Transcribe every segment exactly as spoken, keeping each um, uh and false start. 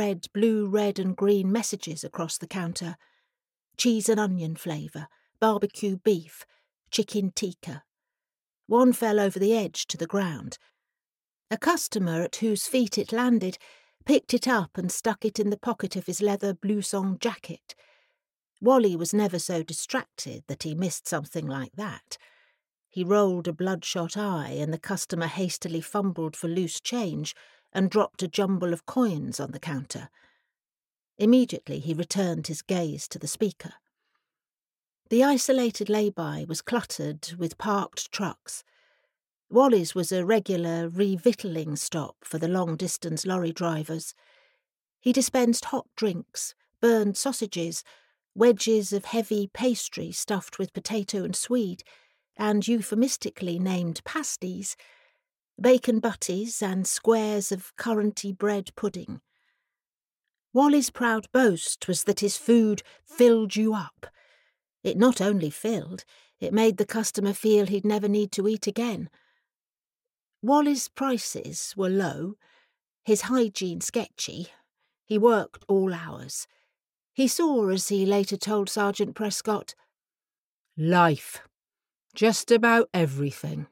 red, blue, red and green messages across the counter. Cheese and onion flavour, barbecue beef, chicken tikka. One fell over the edge to the ground. A customer at whose feet it landed picked it up and stuck it in the pocket of his leather blouson jacket. Wally was never so distracted that he missed something like that. He rolled a bloodshot eye and the customer hastily fumbled for loose change and dropped a jumble of coins on the counter. Immediately he returned his gaze to the speaker. The isolated lay-by was cluttered with parked trucks. Wally's was a regular revictualling stop for the long-distance lorry drivers. He dispensed hot drinks, burned sausages, wedges of heavy pastry stuffed with potato and swede, and euphemistically named pasties, bacon butties and squares of curranty bread pudding. Wally's proud boast was that his food filled you up. It not only filled, it made the customer feel he'd never need to eat again. Wally's prices were low, his hygiene sketchy. He worked all hours. He saw, as he later told Sergeant Prescott, life. Just about everything.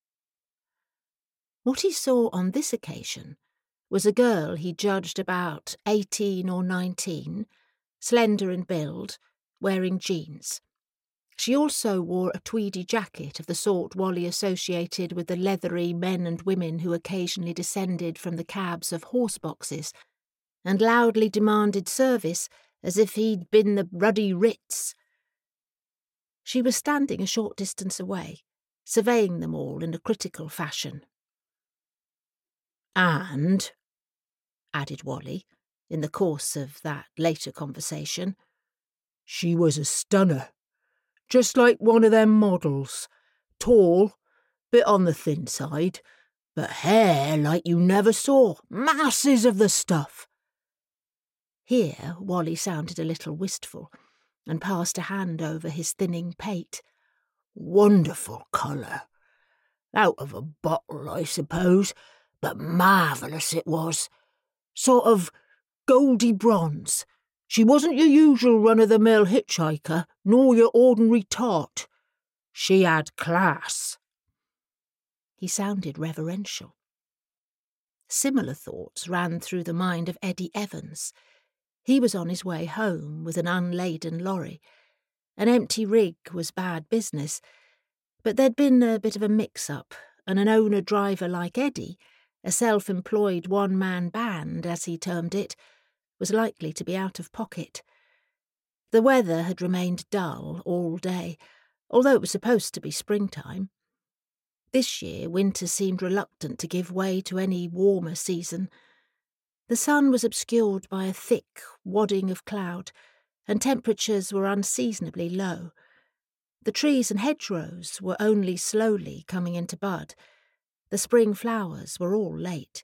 What he saw on this occasion was a girl he judged about eighteen or nineteen, slender in build, wearing jeans. She also wore a tweedy jacket of the sort Wally associated with the leathery men and women who occasionally descended from the cabs of horse boxes, and loudly demanded service as if he'd been the ruddy Ritz. She was standing a short distance away, surveying them all in a critical fashion. And, added Wally, in the course of that later conversation, she was a stunner, just like one of them models, tall, bit on the thin side, but hair like you never saw, masses of the stuff. Here Wally sounded a little wistful, and passed a hand over his thinning pate. Wonderful colour. Out of a bottle, I suppose, but marvellous it was. Sort of goldy bronze. She wasn't your usual run-of-the-mill hitchhiker, nor your ordinary tart. She had class. He sounded reverential. Similar thoughts ran through the mind of Eddie Evans. He was on his way home with an unladen lorry. An empty rig was bad business, but there'd been a bit of a mix-up, and an owner-driver like Eddie, a self-employed one-man band, as he termed it, was likely to be out of pocket. The weather had remained dull all day, although it was supposed to be springtime. This year winter seemed reluctant to give way to any warmer season. The sun was obscured by a thick wadding of cloud, and temperatures were unseasonably low. The trees and hedgerows were only slowly coming into bud. The spring flowers were all late.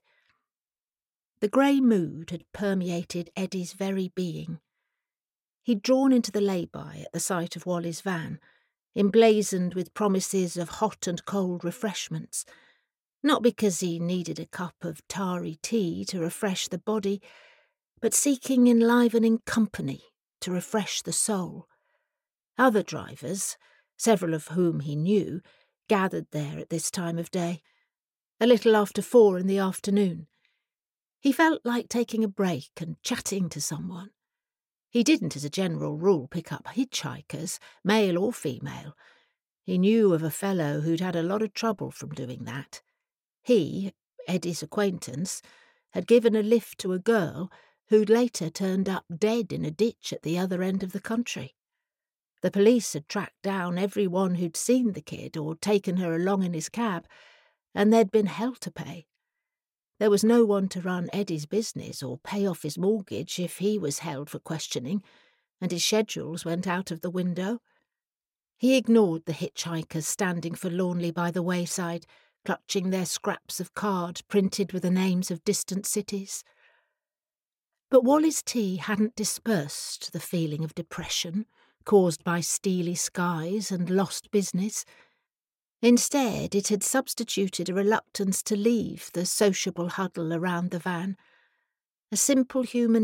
The grey mood had permeated Eddie's very being. He'd drawn into the lay-by at the sight of Wally's van, emblazoned with promises of hot and cold refreshments, not because he needed a cup of tarry tea to refresh the body, but seeking enlivening company to refresh the soul. Other drivers, several of whom he knew, gathered there at this time of day, a little after four in the afternoon. He felt like taking a break and chatting to someone. He didn't, as a general rule, pick up hitchhikers, male or female. He knew of a fellow who'd had a lot of trouble from doing that. He, Eddie's acquaintance, had given a lift to a girl who'd later turned up dead in a ditch at the other end of the country. The police had tracked down everyone who'd seen the kid or taken her along in his cab, and there'd been hell to pay. There was no one to run Eddie's business or pay off his mortgage if he was held for questioning, and his schedules went out of the window. He ignored the hitchhikers standing forlornly by the wayside, clutching their scraps of card printed with the names of distant cities. But Wally's tea hadn't dispersed the feeling of depression caused by steely skies and lost business. Instead, it had substituted a reluctance to leave the sociable huddle around the van. A simple human